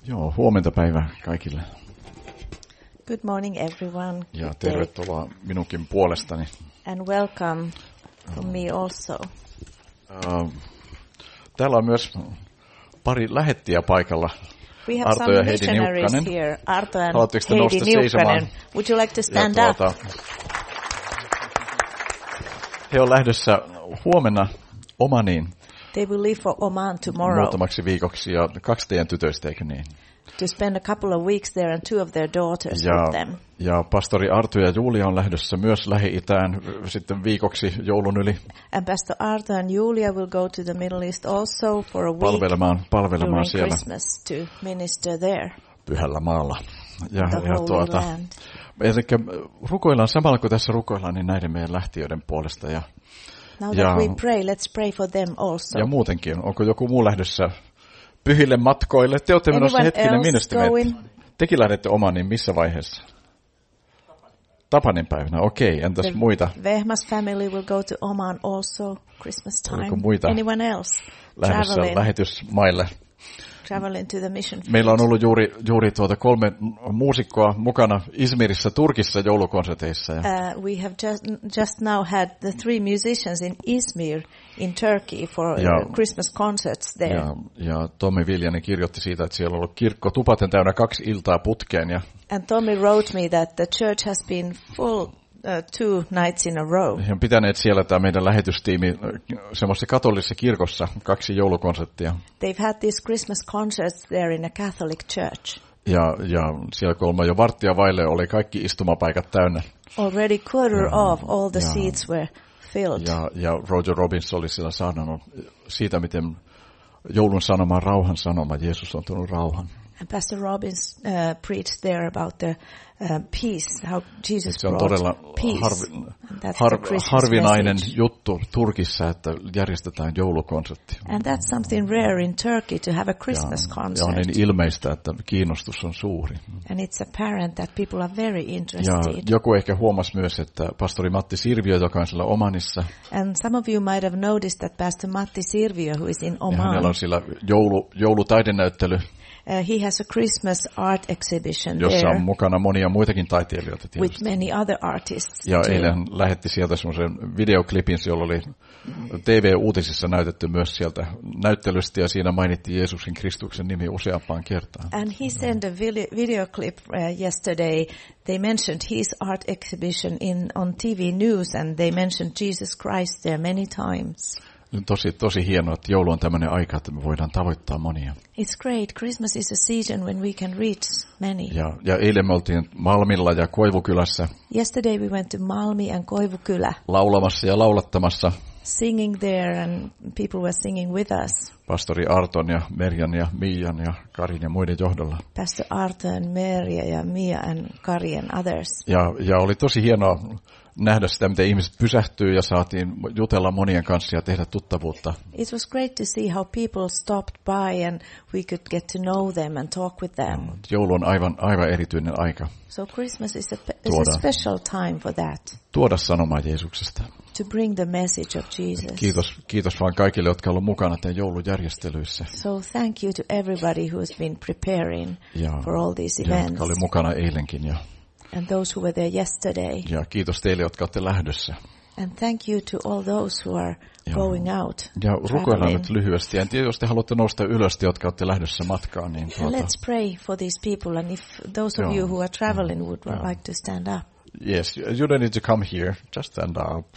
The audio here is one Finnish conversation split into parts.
Joo, huomenta päivää kaikille. Good morning everyone. Ja Good tervetuloa minunkin puolestani. day. And welcome from me also. Täällä on myös pari lähettiä paikalla. We have Arto some ja Heidi missionaries Niukkanen. here. Arto and Haluatteko te Heidi nousta seisomaan? Niukkanen. Would you like to stand up? He on lähdössä huomenna Omaniin They will leave for Oman tomorrow muutamaksi viikoksi ja 2 teidän tytöistä, eikö niin? to spend a couple of weeks there and 2 of their daughters with them. Ja pastori Arto ja Julia on lähdössä myös Lähi-Itään sitten viikoksi joulun yli And Pastor Arto and Julia will go to the Middle East also for a week palvelemaan during siellä Christmas to minister there. Pyhällä maalla. The Holy Land. Eli rukoillaan samalla kun tässä rukoillaan niin näiden meidän lähtiöiden puolesta ja Now that we pray, let's pray for them also. ja muutenkin. Onko joku muu lähdössä pyhille matkoille? Te olette menossa hetkinen, minne te menette? Tekin lähdette omaan, niin missä vaiheessa? Tapanin päivänä, okei. Entäs muita? Vehmas family will go to Oman also Christmas time. Oliko muita Anyone else lähdössä lähetysmaille? traveling to the mission field? Meillä on ollut juuri 3 muusikkoa mukana Izmirissä, Turkissa joulukonserteissa. We have just now had the 3 musicians in Izmir in Turkey for Christmas concerts there. Ja Tommi Viljanen kirjoitti siitä, että siellä on ollut kirkko tupaten täynnä 2 iltaa putkeen. And Tommy wrote me that the church has been full 2 nights in a row. He on pitäneet siellä tämä meidän lähetystiimi semmoisessa katolisessa kirkossa 2 joulukonserttia. They've had these Christmas concerts there in a Catholic church. Ja siellä 3 jo varttia vaille oli kaikki istumapaikat täynnä. Already quarter of all the seats were filled. Ja Roger Robbins oli siellä saarnannut siitä, miten joulun sanoma on rauhan sanoma. Jeesus on tuonut rauhan. And Pastor Robbins preached there about the peace, how Jesus se on brought todella peace. harvinainen juttu Turkissa, että järjestetään joulukonsertti. And that's something rare in Turkey to have a Christmas concert. Ja on niin ilmeistä, että kiinnostus on suuri. And it's apparent that people are very interested. Ja joku ehkä huomasi myös, että pastori Matti Sirviö, joka on siellä Omanissa. And some of you might have noticed that Pastor Matti Sirviö, who is in Oman. Ja hänellä on siellä joulutaidenäyttely. He has a Christmas art exhibition jossa there. on mukana monia muitakin taiteilijoita tietysti. With many other artists. Ja eilen lähetti sieltä semmoisen videoklipin, jolla oli TV-uutisissa näytetty myös sieltä näyttelystä, ja siinä mainittiin Jeesuksen Kristuksen nimi useampaan kertaan. And he sent a video clip yesterday. They mentioned his art exhibition on TV News, and they mentioned Jesus Christ there many times. Tosi hienoa, että joulu on tämmöinen aika, että me voidaan tavoittaa monia. It's great. Christmas is a season when we can reach many. Ja eilen me oltiin Malmilla ja Koivukylässä. Yesterday we went to Malmi and Koivukylä. Laulamassa ja laulattamassa. Singing there, and people were singing with us. Pastori Arton ja Merjan ja Mian ja Karin ja muiden johdolla. Pastor Arto and Merja ja Mia and Kari and others. Ja oli tosi hienoa nähdä sitä, miten ihmiset pysähtyy ja saatiin jutella monien kanssa ja tehdä tuttavuutta. It was great to see how people stopped by and we could get to know them and talk with them. Joulu on aivan erityinen aika. So Christmas is a special time for that. Tuoda sanomaa Jeesuksesta. To bring the message of Jesus. Kiitos vaan kaikille, jotka ovat mukana tämän joulujärjestelyissä. So thank you to everybody who has been preparing for all these events. Jotka oli mukana eilenkin. And those who were there yesterday. Ja kiitos teille, jotka olette lähdössä. And thank you to all those who are going out. Ja rukoillaan nyt lyhyesti. En tiedä, jos te haluatte nousta ylös, jotka olette lähdössä matkaan. Niin let's pray for these people. And if those of you who are traveling would like to stand up. Yes, you don't need to come here. Just stand up.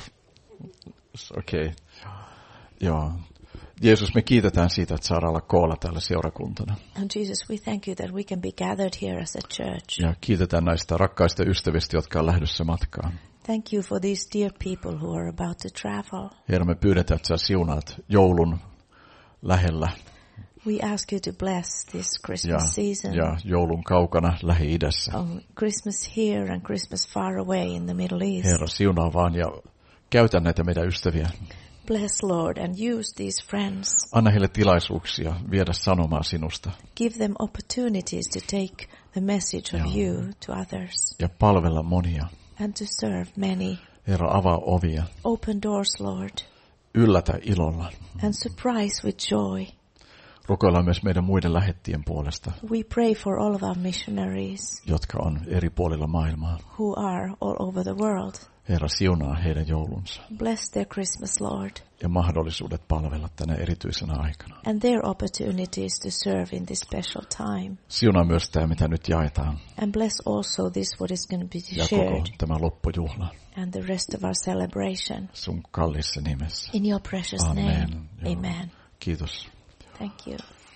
Okay. Joo. Jeesus, me kiitetään siitä, että saadaan olla koolla täällä seurakuntana. And Jesus, we thank you that we can be gathered here as a church. Ja kiitetään näistä rakkaista ystävistä, jotka on lähdössä matkaan. Thank you for these dear people who are about to travel. Herra, me pyydetään, että sä siunaat joulun lähellä. We ask you to bless this Christmas season. Ja joulun kaukana Lähi-idässä. Christmas here and Christmas far away in the Middle East. Herra, siunaa vaan ja käytä näitä meidän ystäviä. Bless, Lord, and use these friends. Anna heille tilaisuuksia viedä sanomaa sinusta. Give them opportunities to take the message of you to others. Ja palvella monia. And to serve many. Herra, avaa ovia. Open doors, Lord. Yllätä ilolla. And surprise with joy. Rukoillaan myös meidän muiden lähettien puolesta, We pray for all of our missionaries jotka on eri puolilla maailmaa. who are all over the world. Herra, siunaa heidän joulunsa Bless their Christmas, Lord, ja mahdollisuudet palvella tänä erityisenä aikana. and their opportunities to serve in this special time. Siunaa myös tämä, mitä nyt jaetaan, And bless also this what is going to be ja koko shared tämä loppujuhla and the rest of our celebration. sun kalliissa nimessä. In your precious Amen. name. Joo. Amen. Kiitos. Thank you.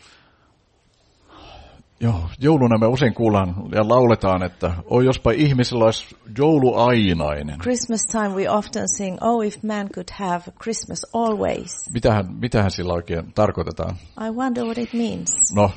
Joo, jouluna me usein kuullaan ja lauletaan, että jospa ihmisellä olisi jouluainainen. Christmas time we often sing, oh, if man could have Christmas always. Mitähän sillä oikein tarkoitetaan? I wonder what it means. No,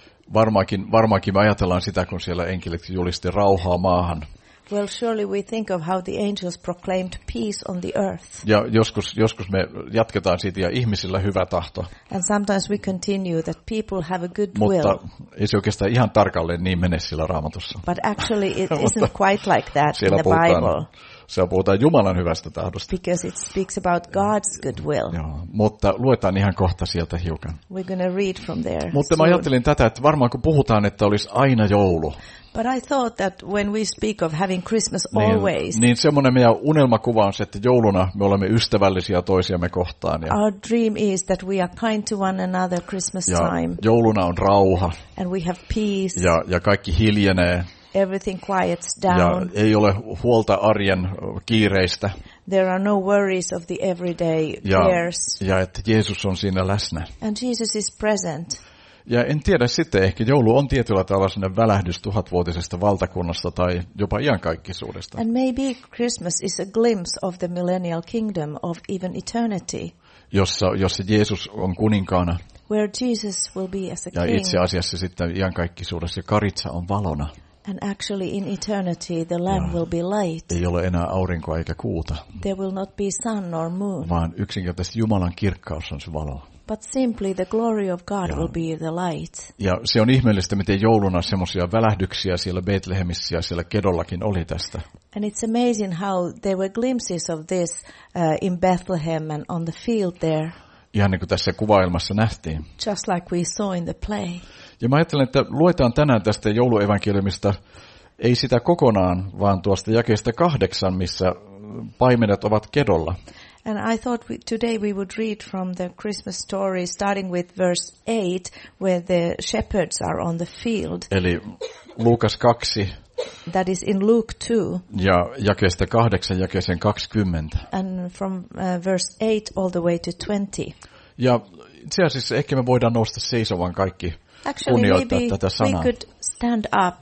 varmaankin me ajatellaan sitä, kun siellä enkelit julisti rauhaa maahan. Well, surely we think of how the angels proclaimed peace on the earth. Ja joskus me jatketaan siitä ja ihmisillä hyvä tahto. And sometimes we continue that people have a good will. Mutta ei se oikeastaan ihan tarkalleen niin mene sillä Raamatussa. But actually it isn't quite like that in Siellä the Bible. Siellä puhutaan Jumalan hyvästä tahdosta. Because it speaks about God's good will. Joo, mutta luetaan ihan kohta sieltä hiukan. We're going to read from there. Mutta mä ajattelin tätä, että varmaan kun puhutaan, että olisi aina joulu. But I thought that when we speak of having Christmas always, Niin semmoinen meidän unelmakuva on se, että jouluna me olemme ystävällisiä toisiamme kohtaan. Ja, our dream is that we are kind to one another Christmas time. Jouluna on rauha. And we have peace. Ja kaikki hiljenee. Everything quiets down. Ja ei ole huolta arjen kiireistä. There are no worries of the everyday cares. Ja että Jeesus on siinä läsnä. And Jesus is present. Ja en tiedä sitten, ehkä joulu on tietyllä tavalla sellainen välähdys 1000-vuotisesta valtakunnasta tai jopa iankaikkisuudesta. And maybe Christmas is a glimpse of the millennial kingdom of even eternity. Jossa Jeesus on kuninkaana. Where Jesus will be as a ja king. Ja itse asiassa sitten iankaikkisuudessa karitsa on valona. And actually in eternity the lamb will be light. Ei ole enää aurinkoa eikä kuuta. There will not be sun nor moon. Vaan yksinkertaisesti Jumalan kirkkaus on se valo. But simply the glory of God will be the light. Ja se on ihmeellistä, miten jouluna semmoisia välähdyksiä siellä Betlehemissä ja siellä Kedollakin oli tästä. And it's amazing how there were glimpses of this in Bethlehem and on the field there. Ihan niin kuin tässä kuvailmassa nähtiin. Just like we saw in the play. Ja mä ajattelen, että luetaan tänään tästä jouluevankeliumista, ei sitä kokonaan, vaan tuosta jakeesta 8, missä paimenet ovat kedolla. And I thought today we would read from the Christmas story starting with verse 8 where the shepherds are on the field. Eli Luukas 2. That is in Luke 2. Ja jakeesta 8 jakeeseen 20. And from verse 8 all the way to 20. Ja itse asiassa ehkä me voidaan nousta seisomaan kaikki Actually, kunnioittaa maybe tätä sanaa. we could stand up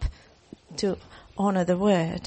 to honor the word.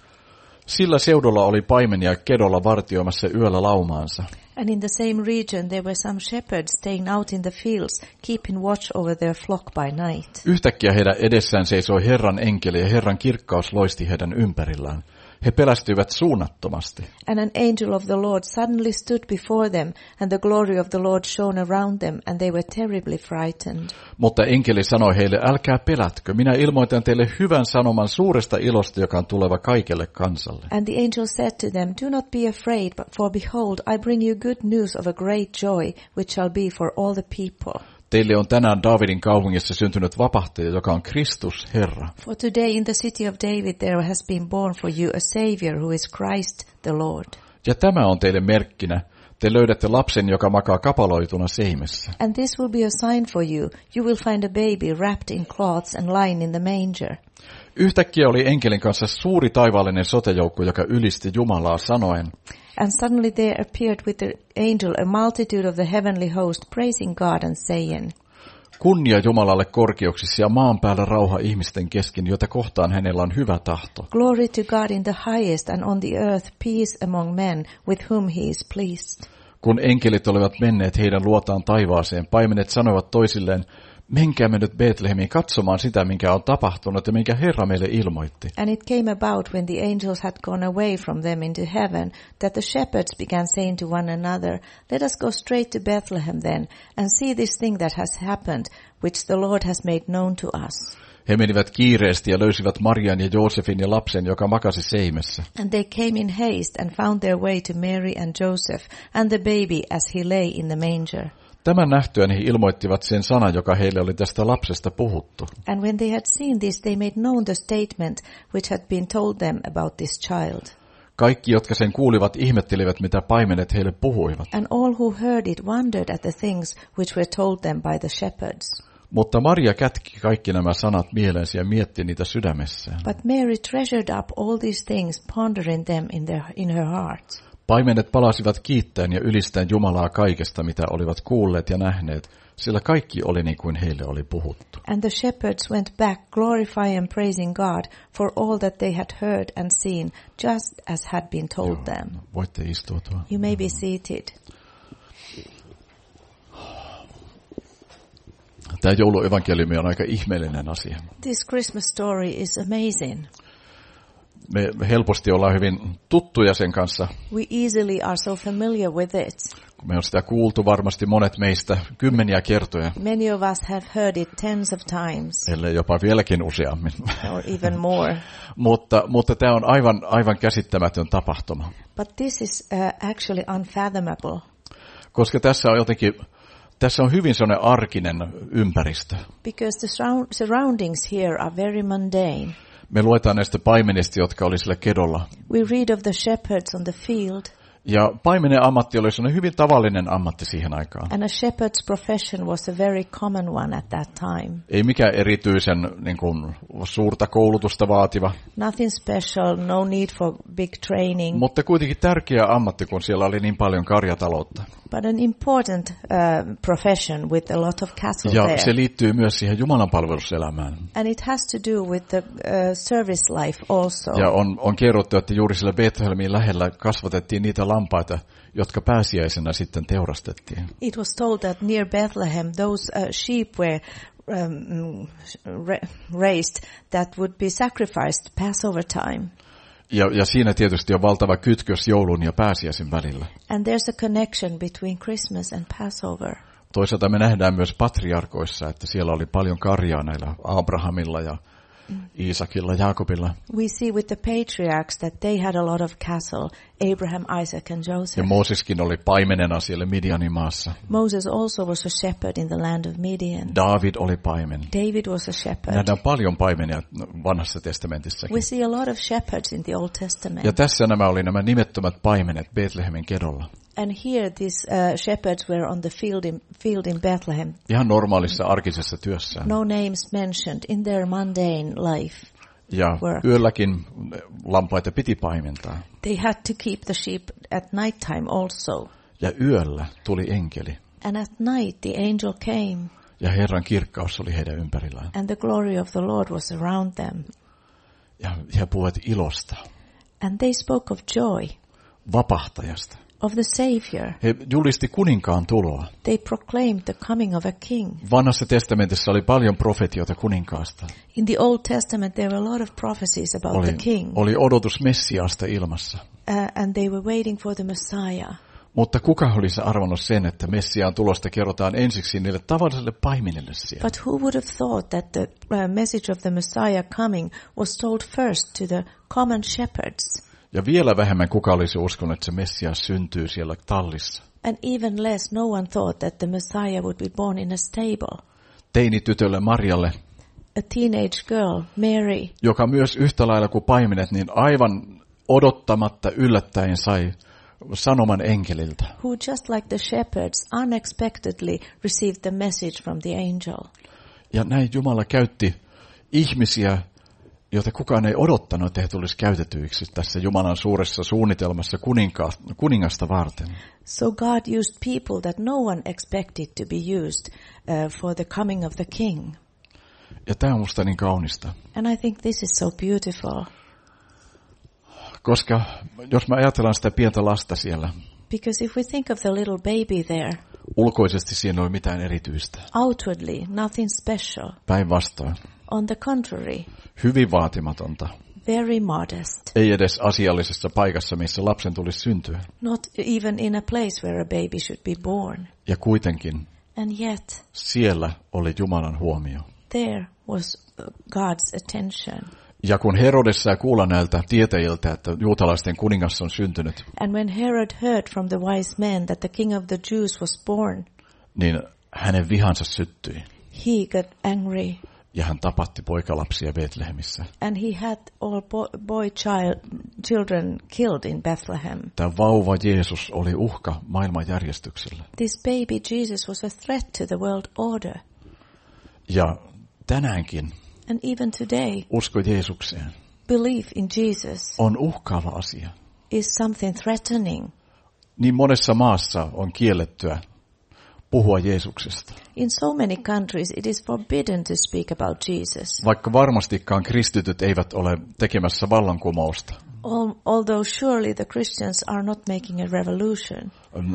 Sillä seudulla oli paimenia kedolla vartioimassa yöllä laumaansa. And in the same region there were some shepherds staying out in the fields, keeping watch over their flock by night. Yhtäkkiä heidän edessään seisoi Herran enkeli ja Herran kirkkaus loisti heidän ympärillään. He pelästyivät suunnattomasti. And an angel of the Lord suddenly stood before them, and the glory of the Lord shone around them, and they were terribly frightened. Mutta enkeli sanoi heille, älkää pelätkö, minä ilmoitan teille hyvän sanoman suuresta ilosta, joka on tuleva kaikelle kansalle. And the angel said to them, do not be afraid, for behold, I bring you good news of a great joy, which shall be for all the people. Teille on tänään Daavidin kaupungissa syntynyt vapahtaja, joka on Kristus, Herra. For today in the city of David there has been born for you a Savior who is Christ the Lord. Ja tämä on teille merkkinä. Te löydätte lapsen, joka makaa kapaloituna seimessä. And this will be a sign for you. You will find a baby wrapped in cloths and lying in the manger. Yhtäkkiä oli enkelin kanssa suuri taivaallinen sotajoukko, joka ylisti Jumalaa sanoen. And suddenly there appeared with the angel a multitude of the heavenly host, praising God and saying, Kunnia Jumalalle korkeuksissa ja maan päällä rauha ihmisten kesken, jota kohtaan hänellä on hyvä tahto. Glory to God in the highest, and on the earth peace among men, with whom he is pleased. Kun enkelit olivat menneet heidän luotaan taivaaseen, paimenet sanoivat toisilleen, menkäämme nyt Betlehemiin katsomaan sitä, minkä on tapahtunut ja minkä Herra meille ilmoitti. And it came about when the angels had gone away from them into heaven, that the shepherds began saying to one another, let us go straight to Bethlehem then, and see this thing that has happened, which the Lord has made known to us. He menivät kiireesti ja löysivät Marian ja Joosefin ja lapsen, joka makasi seimessä. And they came in haste and found their way to Mary and Joseph, and the baby as he lay in the manger. Tämän nähtyään he ilmoittivat sen sanan, joka heille oli tästä lapsesta puhuttu. And when they had seen this, they made known the statement which had been told them about this child. Kaikki, jotka sen kuulivat, ihmettelivät, mitä paimenet heille puhuivat. And all who heard it wondered at the things which were told them by the shepherds. Mutta Maria kätki kaikki nämä sanat mieleensä ja mietti niitä sydämessään. But Mary treasured up all these things, pondering them in her heart. Paimenet palasivat kiittäen ja ylistäen Jumalaa kaikesta, mitä olivat kuulleet ja nähneet, sillä kaikki oli niin kuin heille oli puhuttu. And the shepherds went back, glorifying and praising God for all that they had heard and seen, just as had been told them. Voitte istua tuohon. You may be seated. Tämä jouluevankeliumi on aika ihmeellinen asia. This Christmas story is amazing. Me helposti ollaan hyvin tuttuja sen kanssa. We easily are so familiar with it. Me on sitä kuultu varmasti monet meistä kymmeniä kertoja. Many of us have heard it tens of times. Ellei jopa vieläkin useammin. Or even more. mutta tämä on aivan käsittämätön tapahtuma. But this is actually unfathomable. Koska tässä on hyvin sellainen arkinen ympäristö. Because the surroundings here are very mundane. Me luetaan näistä paimenista, jotka oli sillä kedolla. We read of the shepherds on the field. Ja paimenen ammatti oli sellainen hyvin tavallinen ammatti siihen aikaan. And a shepherd's profession was a very common one at that time. Ei mikään erityisen niin kuin, suurta koulutusta vaativa. Nothing special, no need for big training. Mutta kuitenkin tärkeä ammatti, kun siellä oli niin paljon karjataloutta. But an important profession with a lot of cattle ja there. Se liittyy myös siihen Jumalan palveluselämään. And it has to do with the service life also. Ja on kerrottu, että juuri sillä Bethlehemin lähellä kasvatettiin niitä lampaita, jotka pääsiäisenä sitten teurastettiin. It was told that near Bethlehem those sheep were raised that would be sacrificed Passover time. Ja siinä tietysti on valtava kytkös joulun ja pääsiäisen välillä. And there's a connection between Christmas and Passover. Toisaalta me nähdään myös patriarkoissa, että siellä oli paljon karjaa näillä Abrahamilla ja Iisakilla, Jaakobilla. We see with the patriarchs that they had a lot of cattle, Abraham, Isaac and Joseph. Ja Mooseskin oli paimenena siellä Midianin maassa. Moses also was a shepherd in the land of Midian. David oli paimen. David was a shepherd. Nähdään paljon paimenia vanhassa testamentissakin. We see a lot of shepherds in the Old Testament. Ja tässä oli nämä nimettömät paimenet Bethlehemin kedolla. And here these shepherds were on the field in Bethlehem. Ihan normaalissa arkisessa työssään. No names mentioned in their mundane life. Ja work. Yölläkin lampaita piti paimentaa. They had to keep the sheep at night time also. Ja yöllä tuli enkeli. And at night the angel came. Ja Herran kirkkaus oli heidän ympärillään. And the glory of the Lord was around them. Ja he puhuivat ilosta. And they spoke of joy. Vapahtajasta. Of the Savior. He julisti kuninkaan tuloa. They proclaimed the coming of a king. Vanhassa testamentissa oli paljon profetioita kuninkaasta. In the Old Testament there were a lot of prophecies about the king. Oli odotus Messiasta ilmassa. And they were waiting for the Messiah. Mutta kuka olisi arvannut sen, että Messiaan tulosta kerrotaan ensiksi niille tavallisille paimenille siellä? But who would have thought that the message of the Messiah coming was told first to the common shepherds? Ja vielä vähemmän kuka olisi uskonut, että se Messias syntyy siellä tallissa. And even less, no one thought that the Messiah would be born in a stable. Teinitytölle Marjalle, a teenage girl, Mary, joka myös yhtä lailla kuin paimenet, niin aivan odottamatta yllättäen sai sanoman enkeliltä. who just like the shepherds unexpectedly received the message from the angel. Ja näin Jumala käytti ihmisiä, joita kukaan ei odottanut, että he tulisi käytetyiksi tässä Jumalan suuressa suunnitelmassa kuningasta varten. So God used people that no one expected to be used for the coming of the king. Ja tämä on musta niin kaunista. And I think this is so beautiful. Koska jos me ajatellaan sitä pientä lasta siellä, Because if we think of the little baby there, ulkoisesti siinä ei ole mitään erityistä. outwardly, nothing special. Päinvastoin. On the contrary, Hyvin vaatimatonta. very modest. Ei edes asiallisessa paikassa, missä lapsen tulisi syntyä. Not even in a place where a baby should be born. Ja kuitenkin And yet, siellä oli Jumalan huomio. there was God's attention. Ja kun Herodes sai kuulla näiltä tietäjiltä, että juutalaisten kuningas on syntynyt, And when Herod heard from the wise men that the king of the Jews was born, niin hänen vihansa syttyi. He got angry. Ja hän tapatti poikalapsia Betlehemissä. And he had all children killed in Bethlehem. Tämä vauva Jeesus oli uhka maailmanjärjestykselle. This baby Jesus was a threat to the world order. Ja tänäänkin And even today, usko Jeesukseen belief in Jesus on uhkaava asia. is something threatening. Niin monessa maassa on kiellettyä puhua Jeesuksesta. In so many countries it is forbidden to speak about Jesus. Vaikka varmastikaan kristityt eivät ole tekemässä vallankumousta. Although surely the Christians are not making a revolution.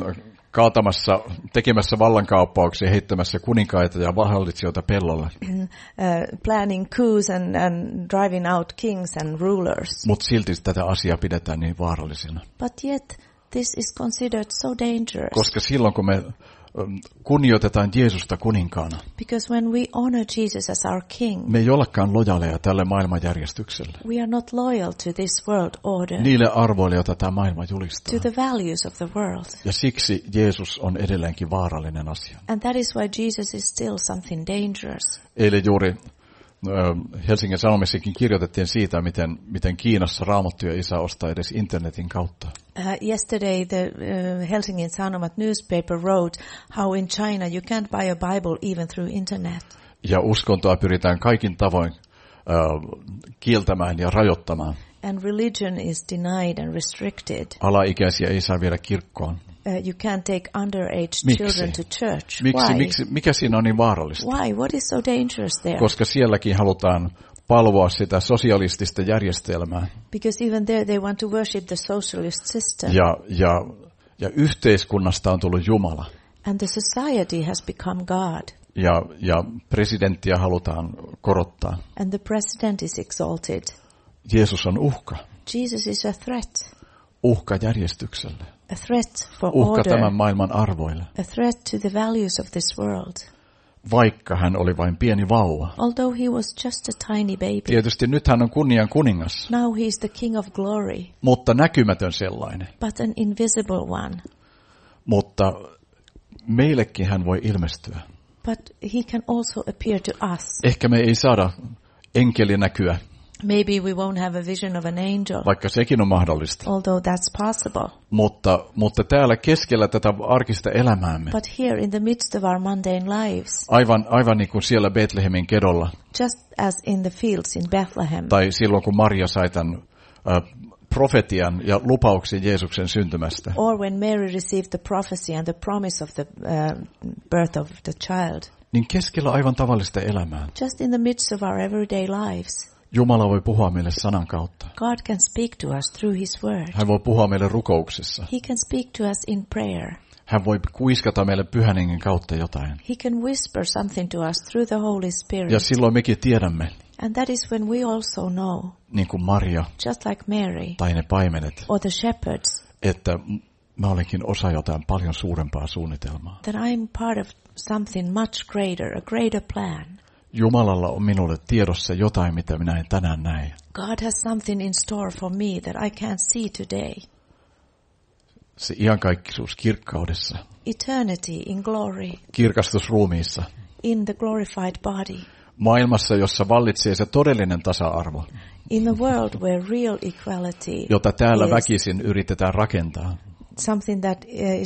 Tekemässä vallankaappauksia, heittämässä kuninkaita ja hallitsijoita pellolle. Planning coups and driving out kings and rulers. Mutta silti tätä asiaa pidetään niin vaarallisena. But yet this is considered so dangerous. Koska silloin kun me kunnioitetaan Jeesusta kuninkaana, because when we honor Jesus as our king, me ei olekaan lojaaleja tälle maailmanjärjestykselle. We are not loyal to this world order. Niille arvoille, joita tämä maailma julistaa. To the values of the world. Ja siksi Jeesus on edelleenkin vaarallinen asia. And that is why Jesus is still something dangerous. Eilen juuri Helsingin Sanomissakin kirjoitettiin siitä, miten Kiinassa Raamattuja ei saa ostaa edes internetin kautta. Yesterday the Helsingin Sanomat newspaper wrote how in China you can't buy a Bible even through internet. Ja uskontoa pyritään kaikin tavoin kieltämään ja rajoittamaan. And religion is denied and restricted. Alaikäisiä ei saa viedä kirkkoon. You can't take underage children to church. Miksi? Mikä siinä on niin vaarallista? Why? What is so dangerous there? Koska sielläkin halutaan palvoa sitä sosialistista järjestelmää. Because even there they want to worship the socialist system. Ja yhteiskunnasta on tullut Jumala. And the society has become God. Ja presidenttiä halutaan korottaa. And the president is exalted. Jeesus on uhka. Jesus is a threat. Uhka järjestykselle. A threat for uhka order. Tämän maailman arvoille. A threat to the values of this world. Vaikka hän oli vain pieni vauva. Although he was just a tiny baby. Tietysti nyt hän on kunnian kuningas. Now he is the king of glory. Mutta näkymätön sellainen. But an invisible one. Mutta meillekin hän voi ilmestyä. But he can also appear to us. Ehkä me ei saada enkelinäkyä. Maybe we won't have a vision of an angel. Vaikka sekin on mahdollista. Although that's possible. Mutta täällä keskellä tätä arkista elämäämme. But here in the midst of our mundane lives. Aivan niin kuin siellä Betlehemin kedolla. Just as in the fields in Bethlehem. Tai silloin kun Maria sai tämän profetian ja lupauksen Jeesuksen syntymästä. Or when Mary received the prophecy and the promise of the birth of the child. Niin keskellä aivan tavallista elämää. Just in the midst of our everyday lives. Jumala voi puhua meille sanan kautta. God can speak to us through his word. Hän voi puhua meille rukouksessa. He can speak to us in prayer. Hän voi kuiskata meille Pyhän Hengen kautta jotain. He can whisper something to us through the Holy Spirit. Ja silloin mekin tiedämme. And that is when we also know. Niin kuin Maria. Just like Mary. Tai ne paimenet. Or the shepherds. Että mä olenkin osa jotain paljon suurempaa suunnitelmaa. That I am part of something much greater, a greater plan. Jumalalla on minulle tiedossa jotain, mitä minä en tänään näe. God has something in store for me that I can't see today. Se iankaikkisuus kirkkaudessa. Eternity in glory. Kirkastus ruumiissa. In the glorified body. Maailmassa, jossa vallitsee se todellinen tasa-arvo. In a world where real equality jota täällä väkisin yritetään rakentaa. Something that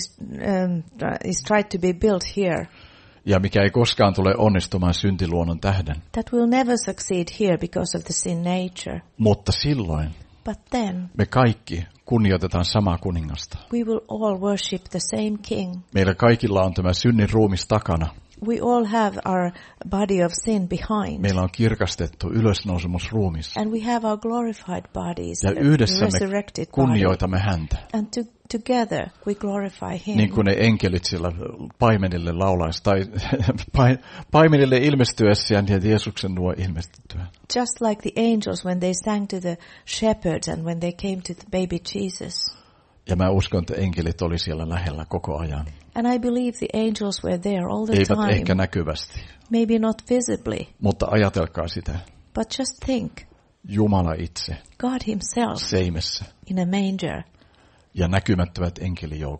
is tried to be built here. Ja mikä ei koskaan tule onnistumaan syntiluonnon tähden. That will never succeed here because of the sin nature. Mutta silloin But then me kaikki kunnioitetaan samaa kuningasta. We will all worship the same king. Meillä kaikilla on tämä synnin ruumis takana. We all have our body of sin behind. Meillä on kirkastettu ylösnousemusruumis. And we have our glorified bodies. Ja yhdessä me kunnioitamme häntä. And together we glorify him. Niin kuin ne enkelit sillä paimenille laulaisi, tai paimenille ilmestyessään ja Jeesuksen luo ilmestyttyään. Just like the angels when they sang to the shepherds and when they came to the baby Jesus. Ja mä uskon, että enkelit oli siellä lähellä koko ajan. And I believe the angels were there all the Eivät time. Eivät ehkä näkyvästi. Maybe not visibly. Mutta ajatelkaa sitä. But just think. Jumala itse. God himself. Seimessä. In a manger. Ja näkymättömät enkelijoukot.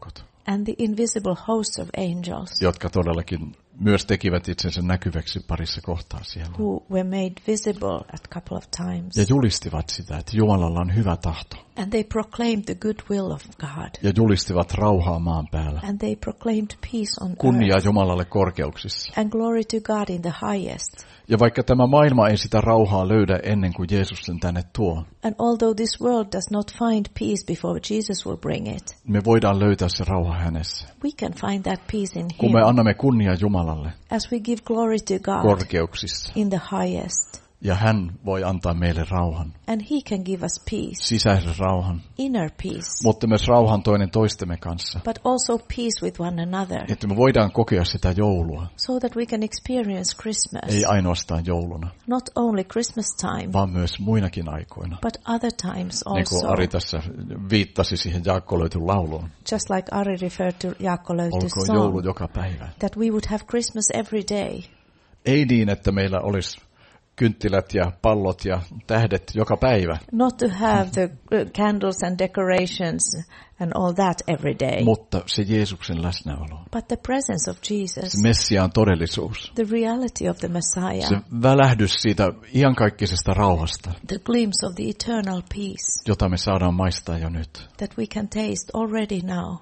and the invisible hosts of angels, jotka todellakin myös tekivät itsensä näkyväksi parissa kohtaa siellä. who were made visible at a couple of times. Ja julistivat sitä, että Jumalalla on hyvä tahto. And they proclaimed the good will of God. Ja julistivat rauhaa maan päällä. And they proclaimed peace on Kunnia earth. Jumalalle korkeuksissa. And glory to God in the highest. Ja vaikka tämä maailma ei sitä rauhaa löydä ennen kuin Jeesus sen tänne tuo, And although this world does not find peace before Jesus will bring it, me voidaan löytää se rauha hänessä. we can find that peace in Kun me Him annamme kunnia Jumalalle as we give glory to God korkeuksissa. in the highest. Ja hän voi antaa meille rauhan, And He can give us peace, sisäisen rauhan, inner peace, mutta myös rauhan toinen toistemme kanssa. but also peace with one another, Että me voidaan kokea sitä joulua, so that we can experience Christmas, ei ainoastaan jouluna, not only Christmas time, vaan myös muinakin aikoina. but other times Niin kuin also. Ari tässä viittasi siihen Jaakko löytyn lauluun. Just like Ari referred to Jaakko Löyty's Olkoon joulu song, joka päivä. that we would have Christmas every day. Ei niin, että meillä olisi kynttilät ja pallot ja tähdet joka päivä, Not to have the candles and decorations and all that every day, mutta se Jeesuksen läsnäolo, but the presence of Jesus, se Messiaan todellisuus, the reality of the Messiah, se välähdys siitä iankaikkisesta rauhasta, the glimpse of the eternal peace jota me saadaan maistaa jo nyt. that we can taste already now.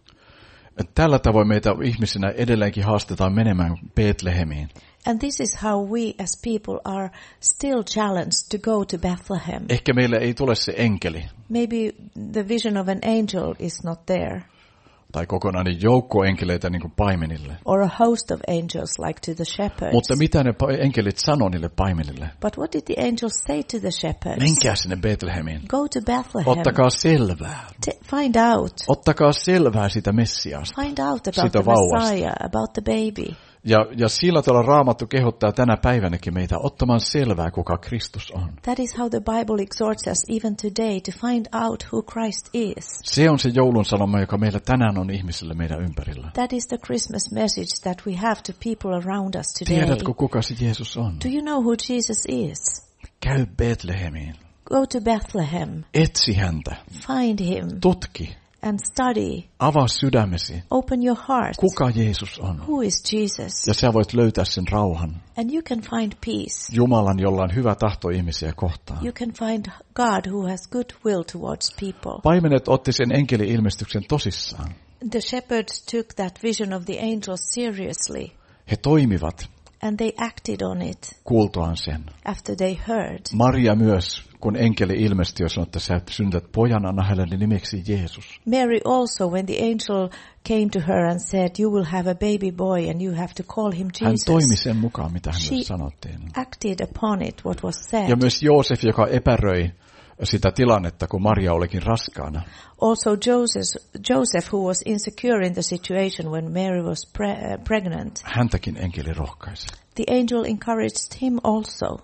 Tällä tavoin meitä ihmisinä edelleenkin haastetaan menemään Betlehemiin. And this is how we as people are still challenged to go to Bethlehem. Ehkä meille ei tule se enkeli Maybe the vision of an angel is not there, tai kokonainen joukko enkeleitä niin kuin paimenille. or a host of angels like to the shepherds. Mutta mitä ne enkelit sanoo niille paimenille? But what did the angels say to the shepherds? Menkää sinne Betlehemiin. Go to Bethlehem. Ottakaa selvää. Find out. Ottakaa selvää sitä Messiasta. Find out about Siitä the vauvasta. Messiah, about the baby. Ja sillä tavalla Raamattu kehottaa tänä päivänäkin meitä ottamaan selvää, kuka Kristus on. That is how the Bible exhorts us even today to find out who Christ is. Se on se joulun sanoma, joka meillä tänään on ihmisille meidän ympärillä. That is the Christmas message that we have to people around us today. Tiedätkö, kuka se Jeesus on? Do you know who Jesus is? Käy Betlehemiin. Go to Bethlehem. Etsi häntä. Find him Tutki. and study. Avaa sydämesi. Open your heart. Kuka Jeesus on? Who is Jesus? Ja sä voit löytää sen rauhan. And you can find peace. Jumalan, jolla on hyvä tahto ihmisiä kohtaan. You can find God who has good will towards people. Paimenet otti sen enkeli-ilmestyksen tosissaan. The shepherds took that vision of the angels seriously, He toimivat and they acted on it kuultuaan sen. after they heard. Maria myös, kun enkeli ilmestyi ja sanoi, että sä syntät pojan, anna hänelle nimeksi Jeesus. Mary also, when the angel came to her and said, you will have a baby boy and you have to call him Hän Jesus, toimi sen mukaan, mitä hänelle She- sanottiin. acted upon it, what was said. Ja myös Joosef, joka epäröi sitä tilannetta, kun Maria olikin raskaana. Also Joseph, who was insecure in the situation when Mary was pregnant, Häntäkin enkeli rohkaisi. the angel encouraged him also.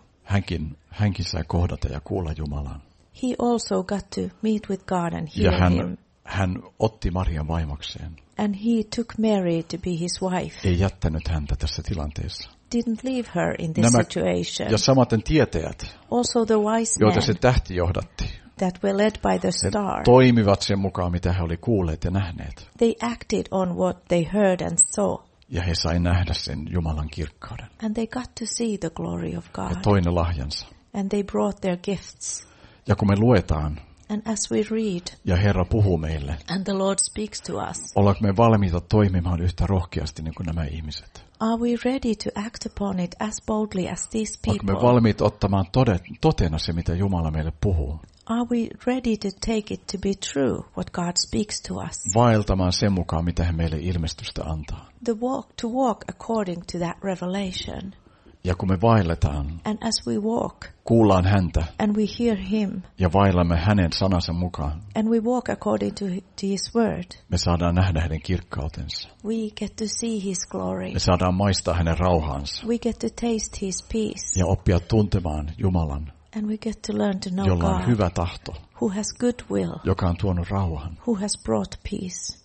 Hänkin sai kohdata ja kuulla Jumalan. He also got to meet with God and Ja hear him. hän otti Marian vaimokseen. And he took Mary to be his wife. Ei jättänyt häntä tässä tilanteessa. Didn't leave her in this situation. Ja samaten tietäjät, Also the wise joita se men tähti johdatti, that were led by the he star. toimivat sen mukaan, mitä he oli kuulleet ja nähneet. They acted on what they heard and saw. Ja he sai nähdä sen Jumalan kirkkauden And they got to see the glory of ja God. toinen lahjansa. And they brought their gifts. Ja kun me luetaan And as we read, ja Herra puhuu meille, and the Lord speaks to us, ollaanko me valmiita toimimaan yhtä rohkeasti niin kuin nämä ihmiset? are we ready to act upon it as boldly as these Ollaanko me people? valmiit ottamaan totena se, mitä Jumala meille puhuu? Are we ready to take it to be true, what God speaks to us? Vaeltamaan sen mukaan, mitä Hän meille ilmestystä antaa. To walk according to that revelation. Ja kun me vaelletaan, And as we walk, kuullaan häntä and we hear him, ja vaellamme hänen sanansa mukaan, and we walk according to his word, me saadaan nähdä hänen kirkkautensa. we get to see his glory. Me saadaan maistaa hänen rauhaansa We get to taste his peace. ja oppia tuntemaan Jumalan, And we get to learn to know jolla on God, hyvä tahto, who has good will, joka on tuonut rauhan. who has brought peace.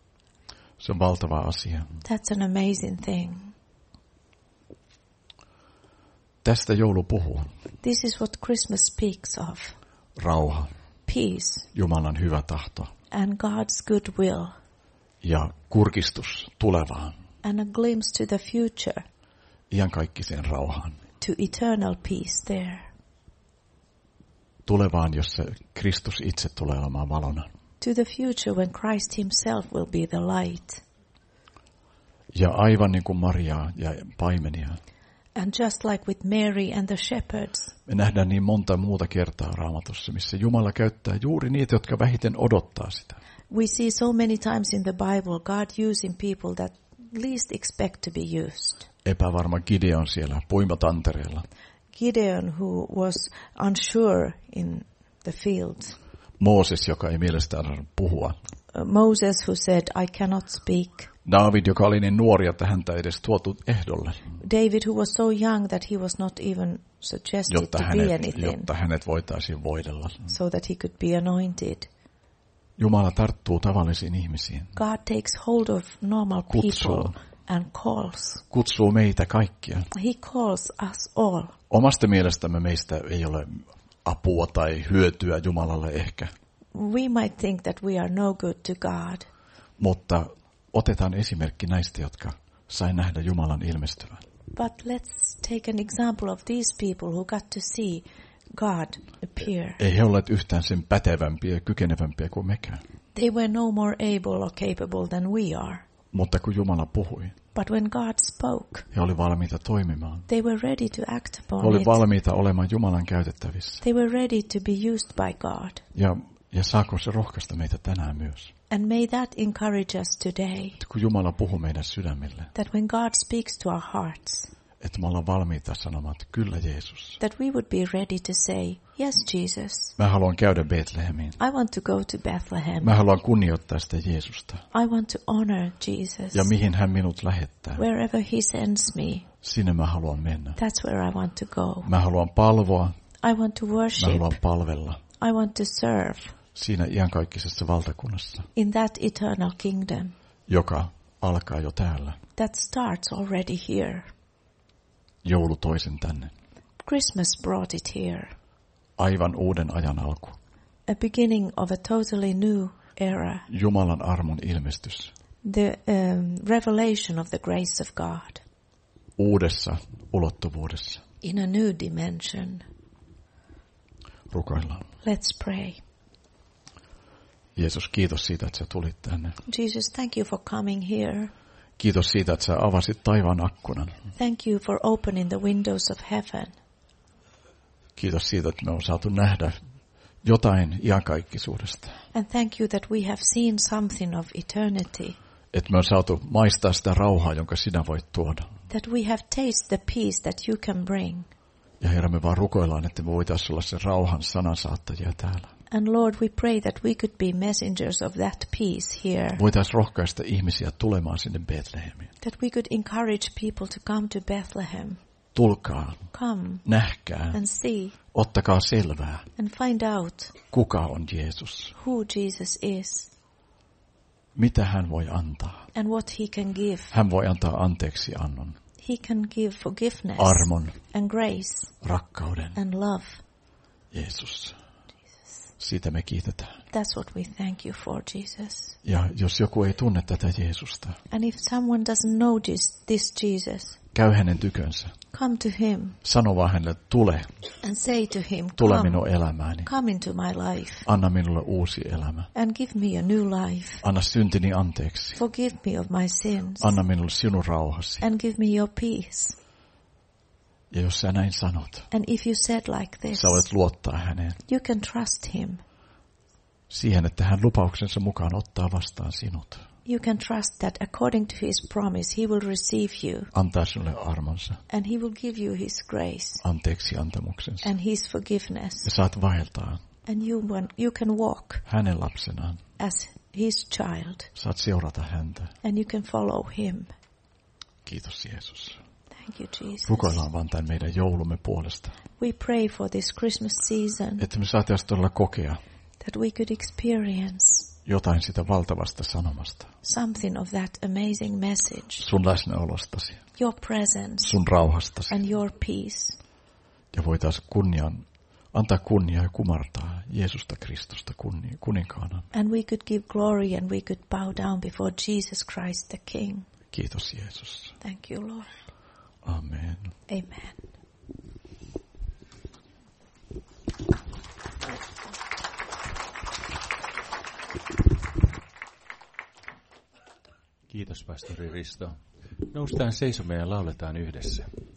Se on valtava asia. That's an amazing thing. Tästä joulu puhuu. This is what Christmas speaks of. Rauha, Peace Jumalan hyvä tahto and God's good will ja kurkistus tulevaan, and a glimpse to the future, iankaikkiseen rauhaan. to eternal peace there. Tulevaan, jossa Kristus itse tulee olemaan valona. To the future when Christ himself will be the light. Ja aivan niin kuin Mariaa ja paimenia, And just like with Mary and the shepherds, me nähdään niin monta muuta kertaa Raamatussa, missä Jumala käyttää juuri niitä, jotka vähiten odottaa sitä. we see so many times in the Bible God using people that least expect to be used. Epävarma Gideon siellä puimatantereella. Gideon, who was unsure in the fields. Mooses, joka ei mielestään osannut puhua. Moses, who said, I cannot speak. David, joka oli niin nuori, että häntä ei edes tuotu ehdolle, David, who was so young that he was not even suggested to be anything, jotta hänet voitaisiin voidella. so that he could be anointed. Jumala tarttuu tavallisiin ihmisiin. God takes hold of normal Kutsuu. people and calls. Kutsuu meitä kaikkia. He calls us all. Omasta mielestämme meistä ei ole apua tai hyötyä Jumalalle ehkä, We might think that we are no good to God, mutta otetaan esimerkki näistä, jotka sai nähdä Jumalan ilmestyvän. but let's take an example of these people who got to see God appear. Ei he olleet yhtään sen pätevämpiä ja kykenevämpiä kuin mekään. They were no more able or capable than we are. Mutta kun Jumala puhui, But when God spoke, he oli valmiita toimimaan. they were ready to act He upon oli it. valmiita olemaan Jumalan käytettävissä. They were ready to be used by God. Ja saako se rohkaista meitä tänään myös? And may that encourage us today, Että kun Jumala puhuu meidän sydämille, that when God speaks to our hearts, että me ollaan valmiita sanomaan, että kyllä Jeesus. that we would be ready to say, yes, Jesus, Mä haluan käydä Betlehemiin. I want to go to Bethlehem. Mä haluan kunnioittaa sitä Jeesusta. I want to honor Jesus. Ja mihin hän minut lähettää, Wherever he sends me, sinne mä haluan mennä. that's where I want to go. Mä haluan palvoa, I want to mä worship. haluan palvella I want to serve siinä iankaikkisessa valtakunnassa, in that eternal kingdom joka alkaa jo täällä. that starts already here. Joulu toisen tänne. Christmas brought it here. Aivan uuden ajan alku. A beginning of a totally new era. Jumalan armon ilmestys. The revelation of the grace of God Uudessa ulottuvuudessa. in a new dimension. Rukoillaan. Let's pray. Jeesus, kiitos siitä, että sä tulit tänne. Jesus, thank you for coming here. Kiitos siitä, että sä avasit taivaan akkunan. Thank you for opening the windows of heaven. Kiitos siitä, että me on saatu nähdä jotain iankaikkisuudesta. And thank you that we have seen something of eternity. Että me on saatu maistaa sitä rauhaa, jonka sinä voit tuoda. That we have tasted the peace that you can bring. Ja Herra, me vaan rukoillaan, että me voitaisiin olla sen rauhan sanansaattajia täällä. And Lord, we pray that we could be messengers of that peace here. Voitaisiin rohkaista ihmisiä tulemaan sinne Betlehemiin. That we could encourage people to come to Bethlehem. Tulkaa, Come nähkää, and see ottakaa selvää, and find out kuka on Jeesus, who Jesus is mitä hän voi antaa. and what he can give. Hän voi antaa anteeksi annon, He can give forgiveness armon, and grace rakkauden. and love. Jeesus, siitä me kiitetään. That's what we thank you for, Jesus. Ja jos joku ei tunne tätä Jeesusta, And if someone doesn't know this Jesus, käy hänen tykönsä. come to him Sano vaan hänelle, tule, and say to him, tule come, minun elämääni. come into my life Anna minulle uusi elämä. and give me a new life. Anna syntini anteeksi. Forgive me of my sins Anna minulle sinun rauhasi. and give me your peace. Ja jos sä näin sanot, And if you said like this, sä voit luottaa häneen. you can trust him. Siihen, että hän lupauksensa mukaan ottaa vastaan sinut. You can trust that according to his promise, he will receive you Antaa sinulle armonsa, and he will give you his grace anteeksi antamuksensa. and his forgiveness. Ja saat vaeltaa And you can walk hänen lapsenaan. as his child Saat seurata häntä. and you can follow him. Kiitos Jeesus. Thank you, Jesus. Rukoillaan vaan tämän meidän joulumme puolesta. We pray for this Christmas season Että me saataisiin todella kokea that we could experience jotain sitä valtavasta sanomasta. something of that amazing message, Sun läsnäolostasi, your presence sun rauhastasi. and your peace. Ja voitaisiin kunnian antaa kunniaa ja kumartaa Jeesusta Kristusta kuninkaana. And we could give glory and we could bow down before Jesus Christ the King. Kiitos Jeesus. Thank you, Lord. Amen. Amen. Kiitos, pastori Risto. Noustaan seisomaan ja lauletaan yhdessä.